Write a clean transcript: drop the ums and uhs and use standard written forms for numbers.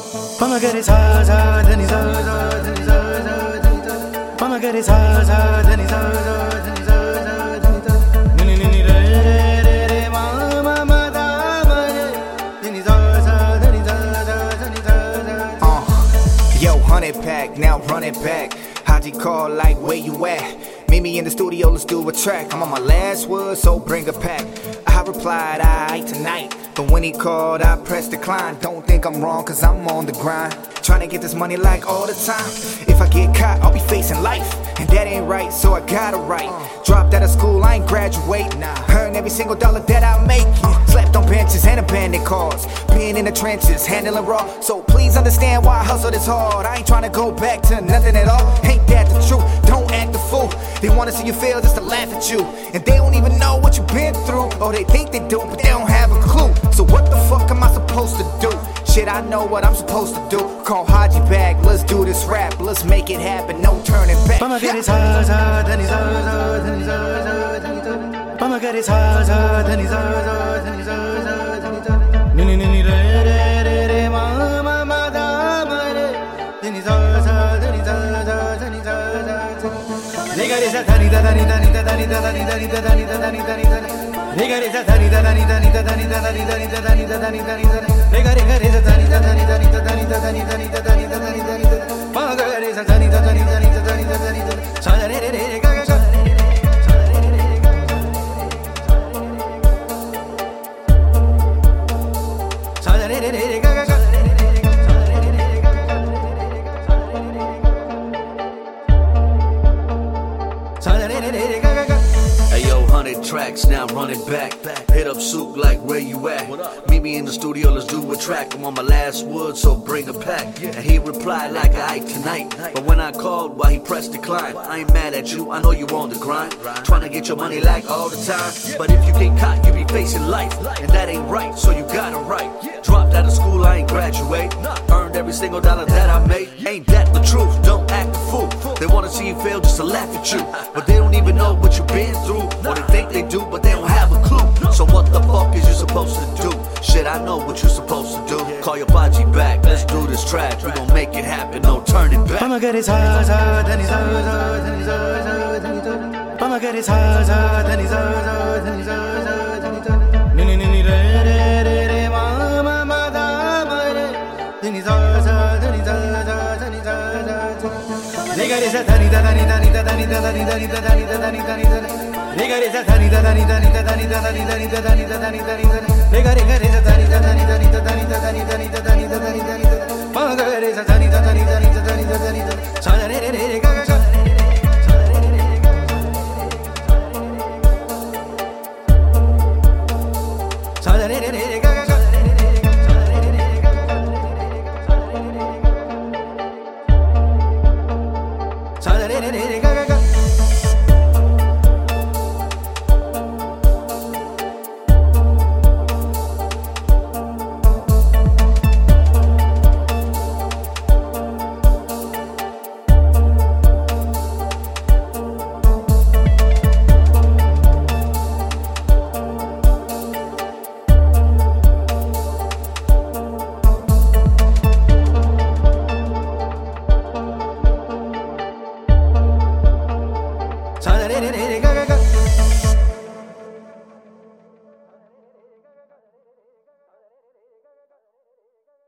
Pamagari sa sa dhani sa sa dhani sa sa dhani sa. Pamagari sa sa dhani sa sa dhani sa sa dhani sa. Ni ni ni re re re re ma ma ma da ma re. Dhani sa sa dhani sa sa dhani sa sa. Yo, 100 pack, now run it back. Haji call like, where you at? Meet me in the studio, let's do a track. I'm on my last word, so bring a pack. I replied, aight tonight. But when he called, I pressed decline. Don't think I'm wrong, cause I'm on the grind. Trying to get this money like all the time. If I get caught, I'll be facing life. And that ain't right, so I gotta write. Dropped out of school, I ain't graduate. Earn every single dollar that I make. Slept on benches and abandoned cars. Being in the trenches, handling raw. So please understand why I hustle this hard. I ain't trying to go back to nothing at all. Ain't that the truth? Don't act the fool. They wanna see you fail just to laugh at you. And they don't even know what you've been through. Or they think they do, but they don't have a clue. So what the fuck am I supposed to do? Shit, I know what I'm supposed to do. Call Haji back, let's do this rap. Let's make it happen, no turning back. Pamagari sa sa dhani sa sa dhani sa sa dhani sa. Pamagari sa sa dhani sa sa dhani sa sa dhani sa. Ni ni ni re re re re ma ma ma da ma re. Dhani sa sa dhani sa sa dhani sa sa. Ni gari sa dhani da dhani dhani da dhani da dhani dhani da dhani da dhani dhani da. Ni gari sa dhani da dhani dhani da dhani da dhani dhani da dhani da dhani dhani da. Ni gari gari sa dhani da dhani dhani da dhani da dhani dhani da dhani da dhani dhani da. Pamagari sa dhani da dhani dhani da dhani da dhani da. Sa re re re ga ga ga. Sa re re re ga ga ga. Sa re re re ga ga ga. Ayo, 100 tracks, now run it back. Hit up Souk like, where you at? Meet me in the studio, let's do a track. I'm on my last word, so bring a pack. And he replied like, aight tonight. But when I called, he pressed decline. I ain't mad at you, I know you on the grind. Trying to get your money like all the time. But if you get caught, you be facing life. And that ain't right, so you gotta write. Dropped out of school, I ain't graduate. Earned every single dollar that I made. Ain't that the truth? Don't act the fool. They wanna see you fail just to laugh at you. But they don't even know what you've been through. Or they think they do, but they don't have a clue. So what the fuck is you supposed to do? Shit, I know what you're supposed to do. Call your Baji back, let's do this track. We gon' make it happen, no turning back. Pamagari sa sa dhani sa sa dhani sa sa dhani sa. Pamagari sa sa dhani sa sa dhani sa sa dhani sa. Ni ni ni re re re re ma ma ma da ma re. Dhani sa sa dhani sa sa dhani sa sa. Ni gari sa dhani da dhani dhani da dhani da dhani dhani da dhani da dhani dhani da. Ni gari sa dhani da dhani dhani da dhani da dhani dhani da dhani da dhani dhani da. Ni gari gari sa dhani da dhani dhani da dhani da dhani dhani da dhani da dhani dhani da. Pamagari sa dhani da dhani dhani da dhani da dhani da. Sa re re re ga ga ga. Sa re re re ga ga ga. Sa re re re ga ga ga. Sa re re re ga ga ga.